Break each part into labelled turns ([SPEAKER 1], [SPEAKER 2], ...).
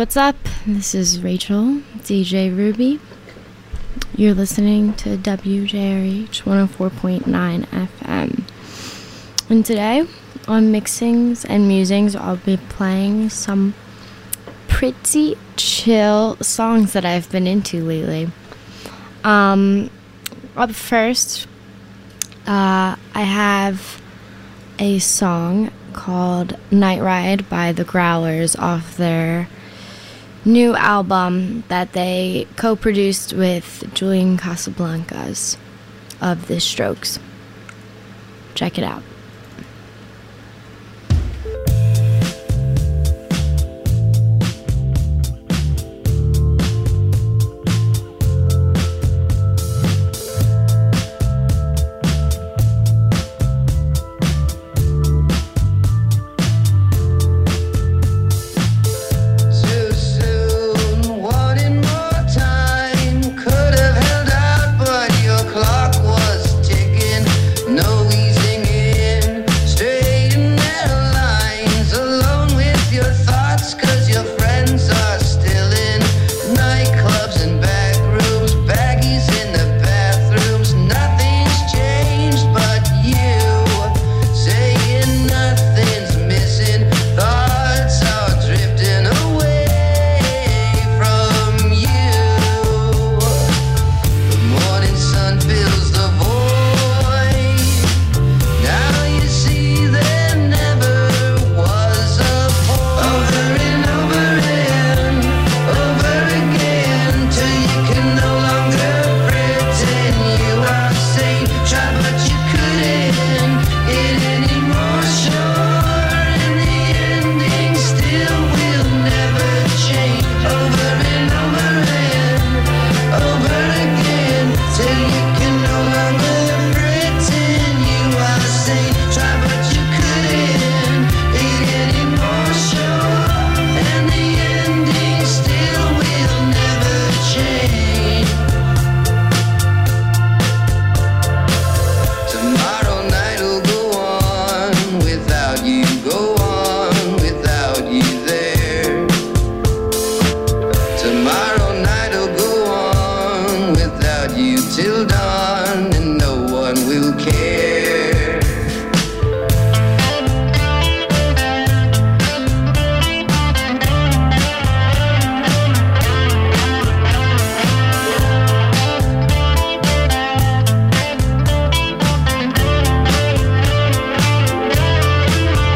[SPEAKER 1] what's up? This is Rachel, DJ Ruby. You're listening to WJRH 104.9 FM. And today, on Mixings and Musings, I'll be playing some pretty chill songs that I've been into lately. Up first, I have a song called Night Ride by the Growlers off their new album that they co-produced with Julian Casablancas of The Strokes. Check it out.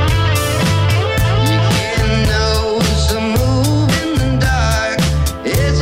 [SPEAKER 2] It's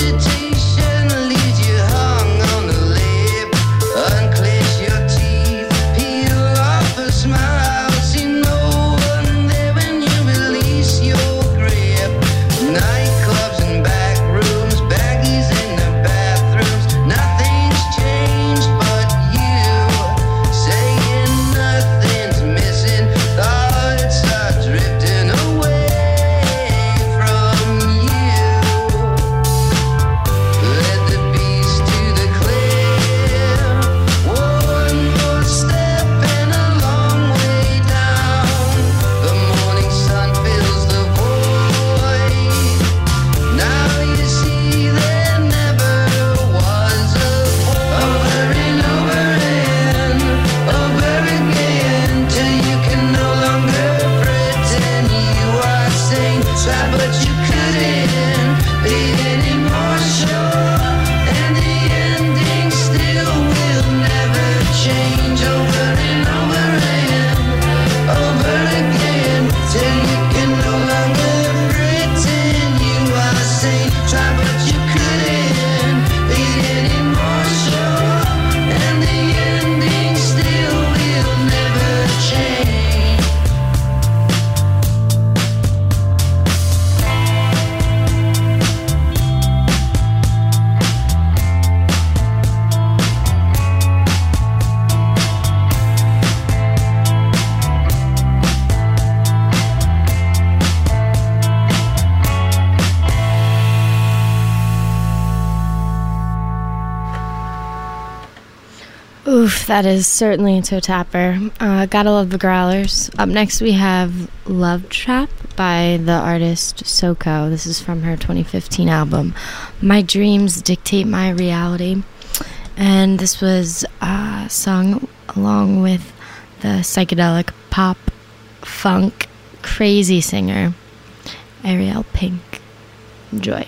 [SPEAKER 1] Oof, that is certainly a toe tapper. Gotta love the growlers. Up next we have Love Trap by the artist Soko. This is from her 2015 album, My Dreams Dictate My Reality. And this was sung along with the psychedelic pop funk crazy singer Ariel Pink. Enjoy.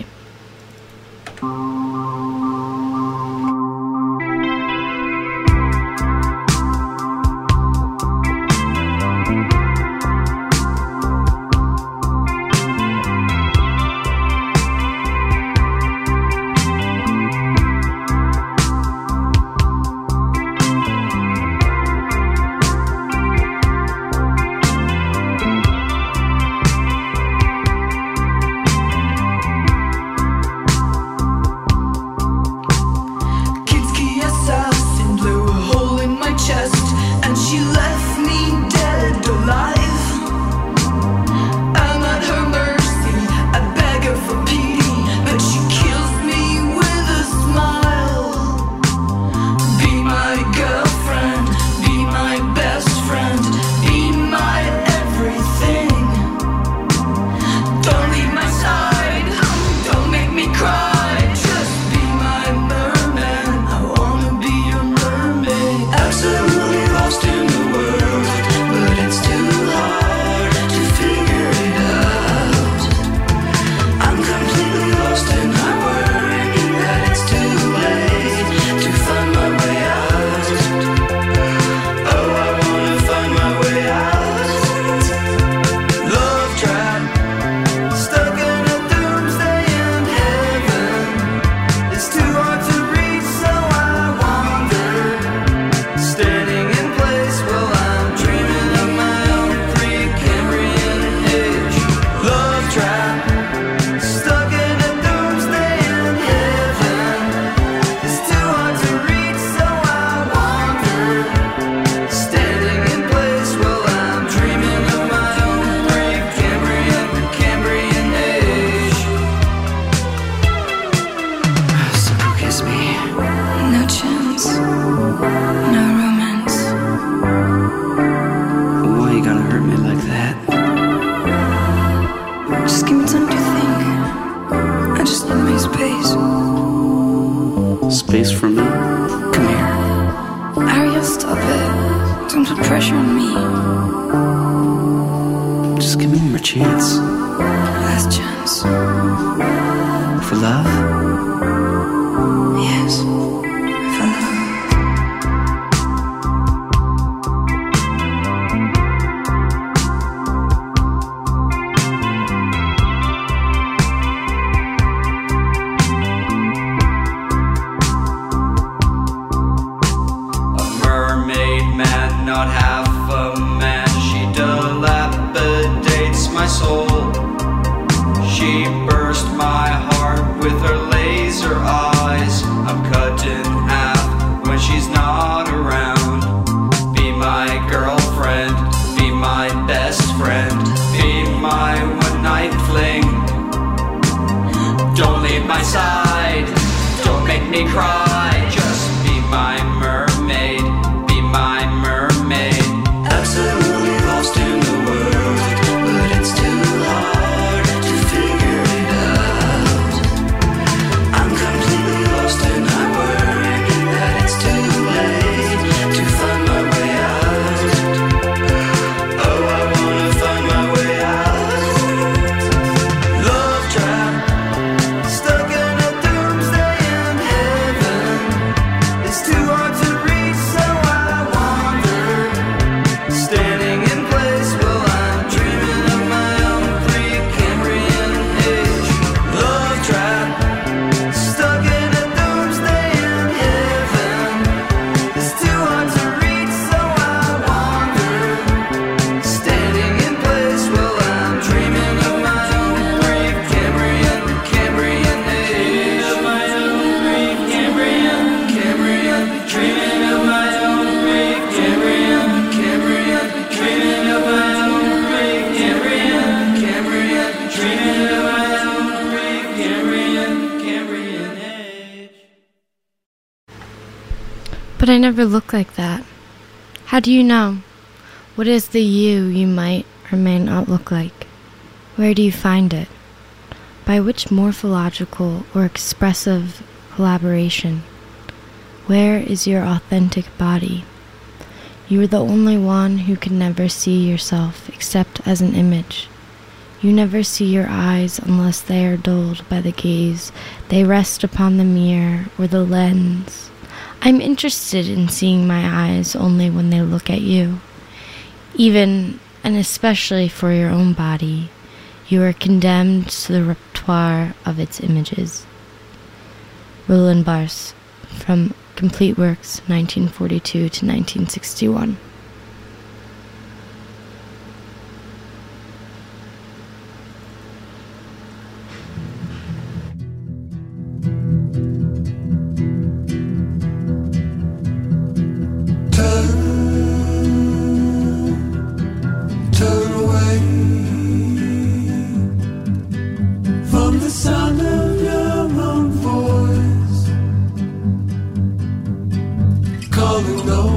[SPEAKER 2] Space for me?
[SPEAKER 3] Come here. Ariel, stop it. Don't put pressure on me.
[SPEAKER 2] Just give me one more chance.
[SPEAKER 3] Last chance.
[SPEAKER 2] For love?
[SPEAKER 3] Yes. For love.
[SPEAKER 4] Not half a man, she dilapidates my soul. She burst my heart with her laser eyes. I'm cut in half when she's not around. Be my girlfriend, be my best friend, be my one night fling. Don't leave my side, don't make me cry. Just be my mermaid, be my mermaid. Absolutely lost in the world, but it's too hard to figure it out. I'm completely lost and I worry that it's too late to find my way out. Oh, I wanna find my way out. Love trap, stuck in a doomsday in heaven.
[SPEAKER 1] But I never look like that. How do you know? What is the you might or may not look like? Where do you find it? By which morphological or expressive collaboration? Where is your authentic body? You are the only one who can never see yourself except as an image. You never see your eyes unless they are dulled by the gaze they rest upon the mirror or the lens. I'm interested in seeing my eyes only when they look at you. Even and especially for your own body, you are condemned to the repertoire of its images. Roland Barthes, from Complete Works, 1942 to 1961.
[SPEAKER 5] Turn away from the sound of your own voice, calling no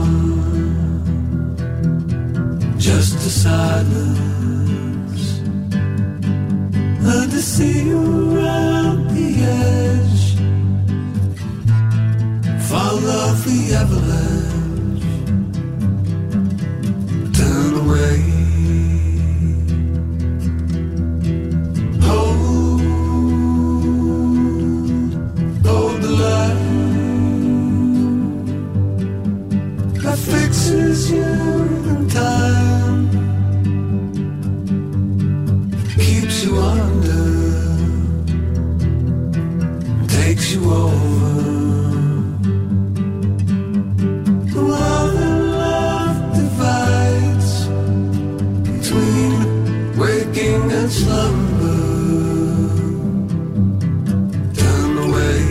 [SPEAKER 5] one, just a silence. Learn to see you around the edge, follow the avalanche. Turn away. Hold the line that fixes you in time, keeps you under, takes you over. While the love divides between waking and slumber, turn away.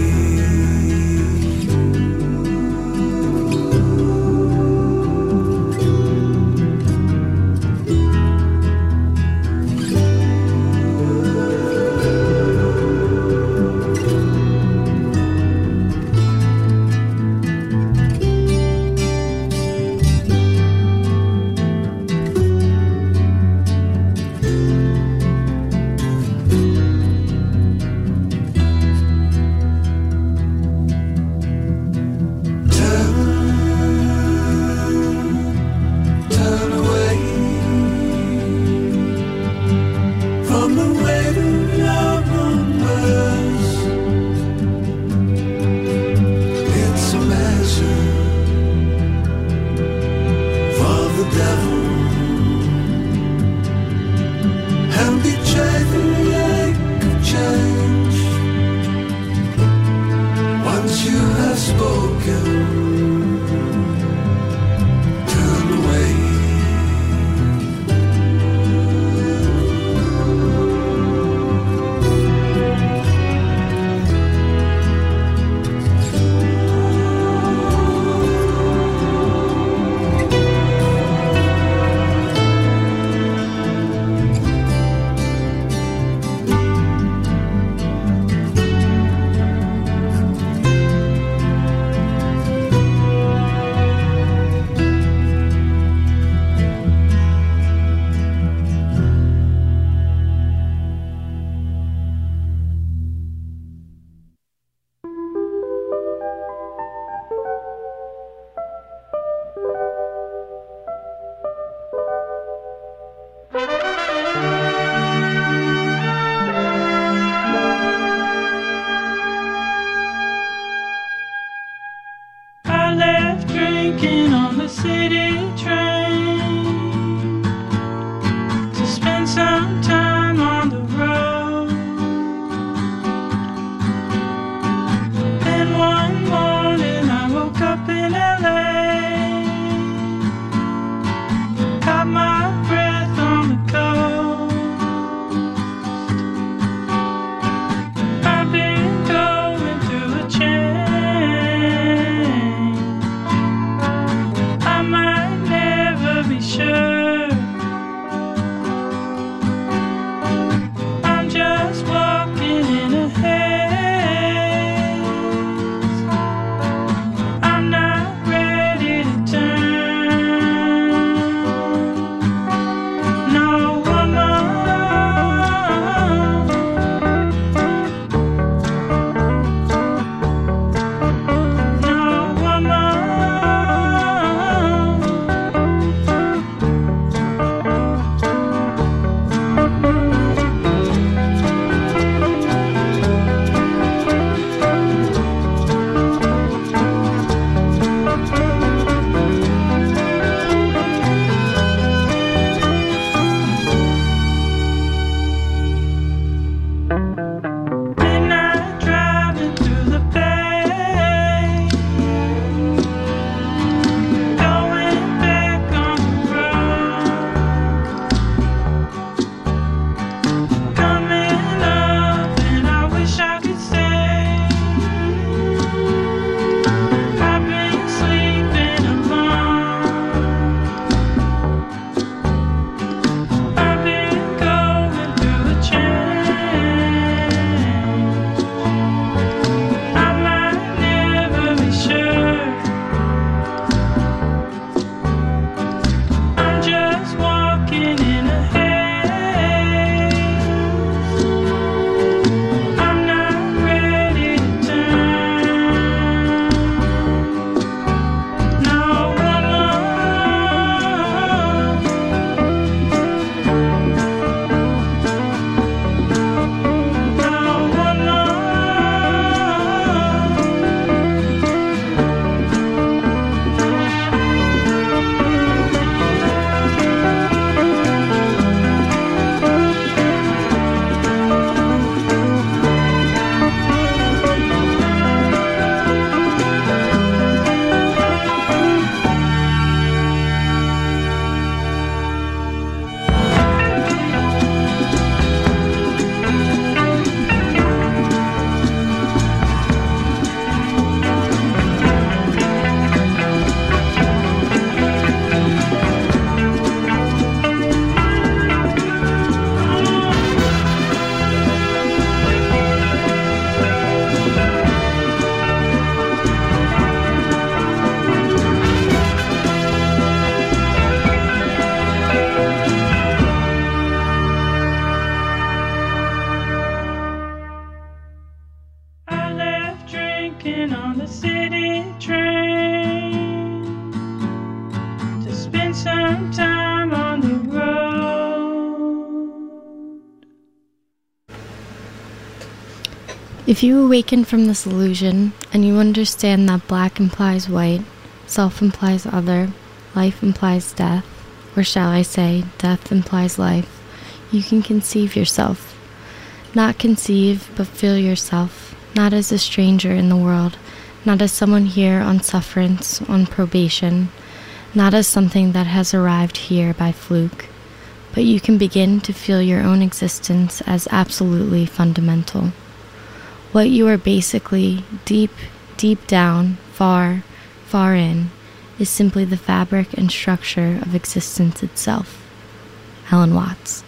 [SPEAKER 5] Turn away from the weight of your numbers. It's a measure for the devil, and betray the ache of change. Once you have spoken, turn away.
[SPEAKER 6] I left drinking on the city train to spend some time on the road. Then one morning I woke up in LA, caught my breath on the coast. I've been going through a change. I might walking on the city train to spend some time on the road.
[SPEAKER 1] If you awaken from this illusion and you understand that black implies white, self implies other, life implies death, or shall I say, death implies life, you can conceive yourself. Not conceive, but feel yourself, not as a stranger in the world, not as someone here on sufferance, on probation, not as something that has arrived here by fluke, but you can begin to feel your own existence as absolutely fundamental. What you are basically, deep, deep down, far, far in, is simply the fabric and structure of existence itself. Helen Watts.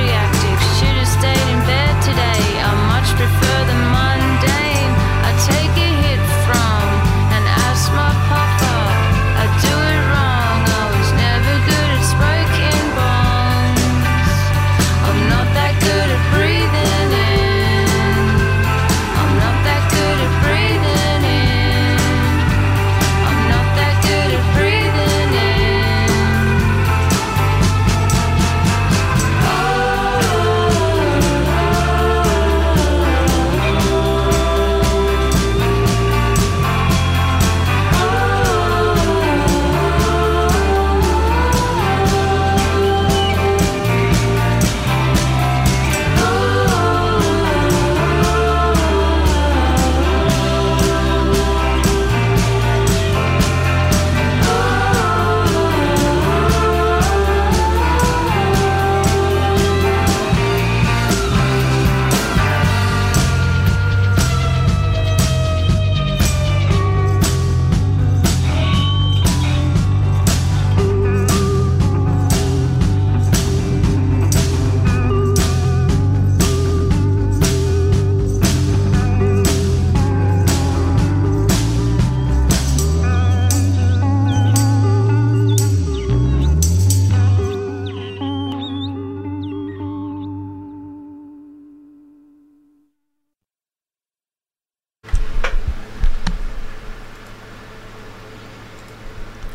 [SPEAKER 3] Prefer the mundane. I take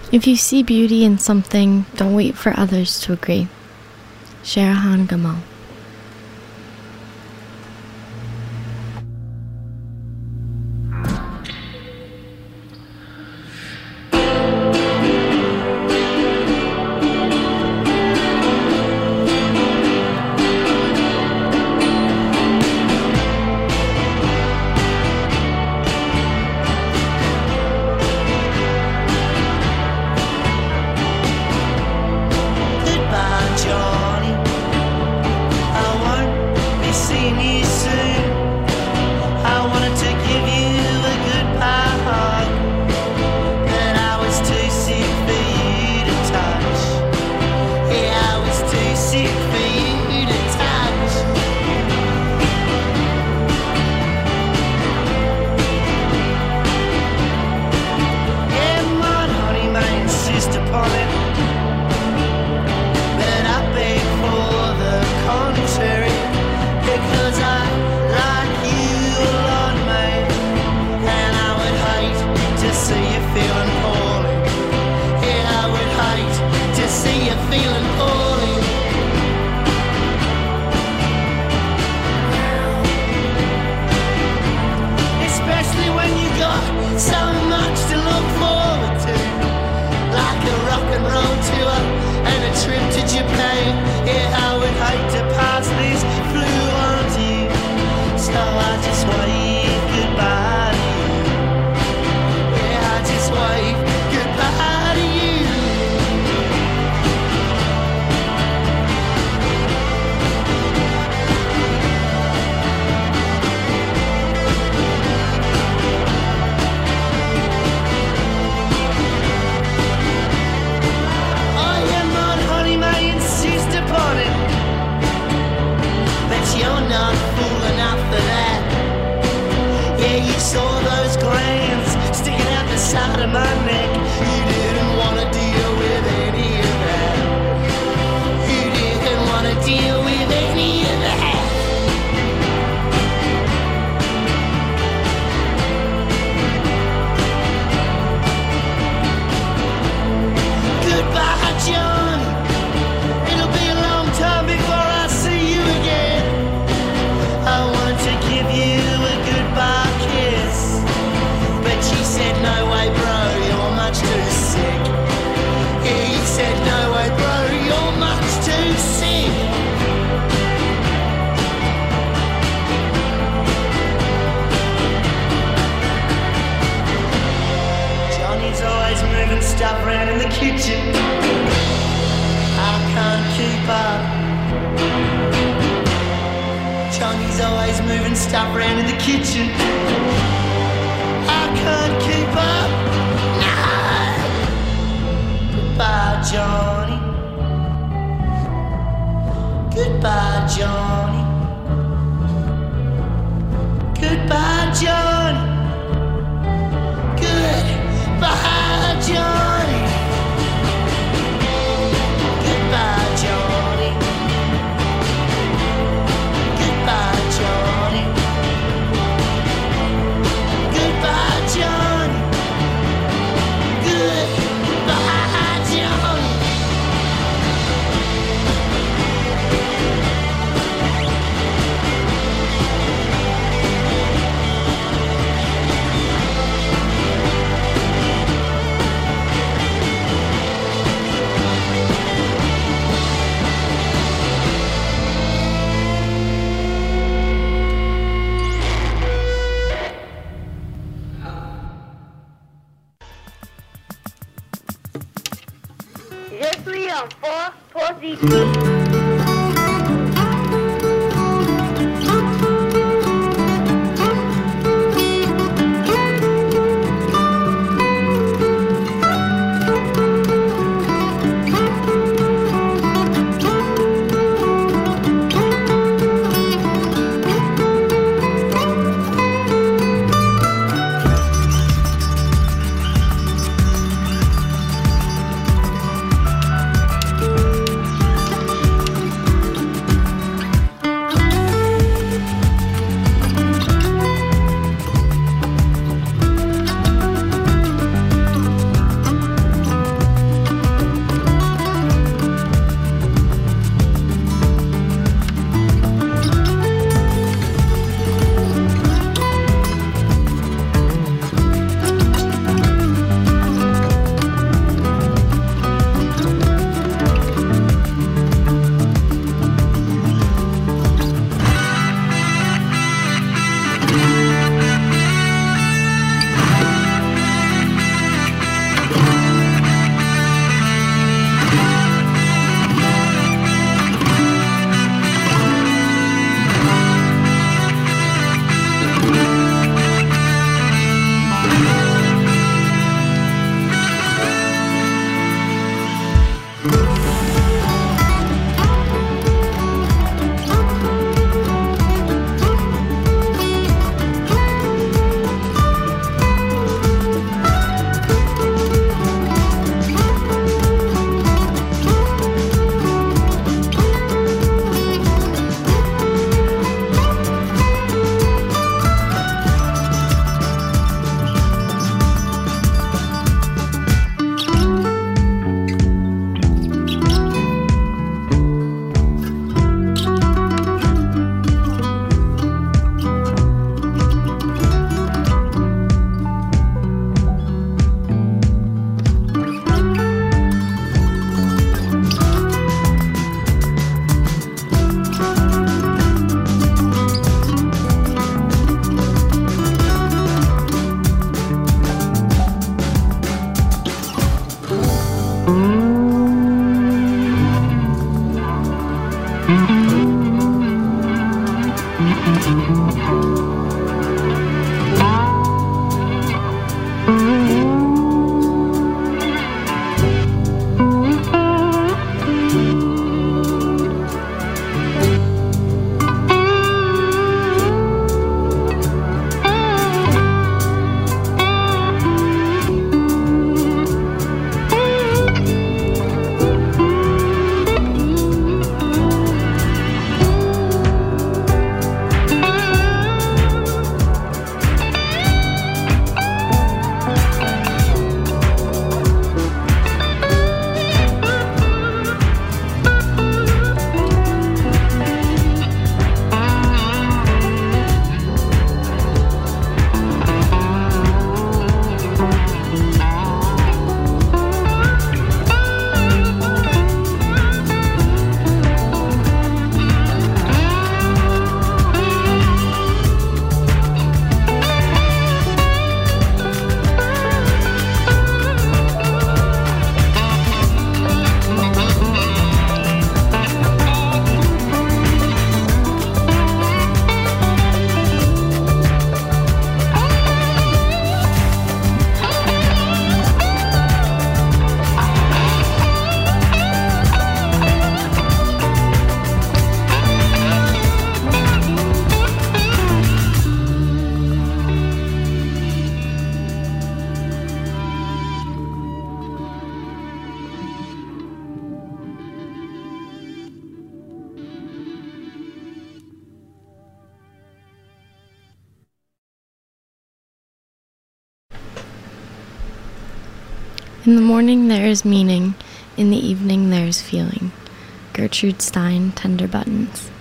[SPEAKER 1] If you see beauty in something, don't wait for others to agree. Sherahan Gamal. In the morning there is meaning, in the evening there is feeling. Gertrude Stein, Tender Buttons.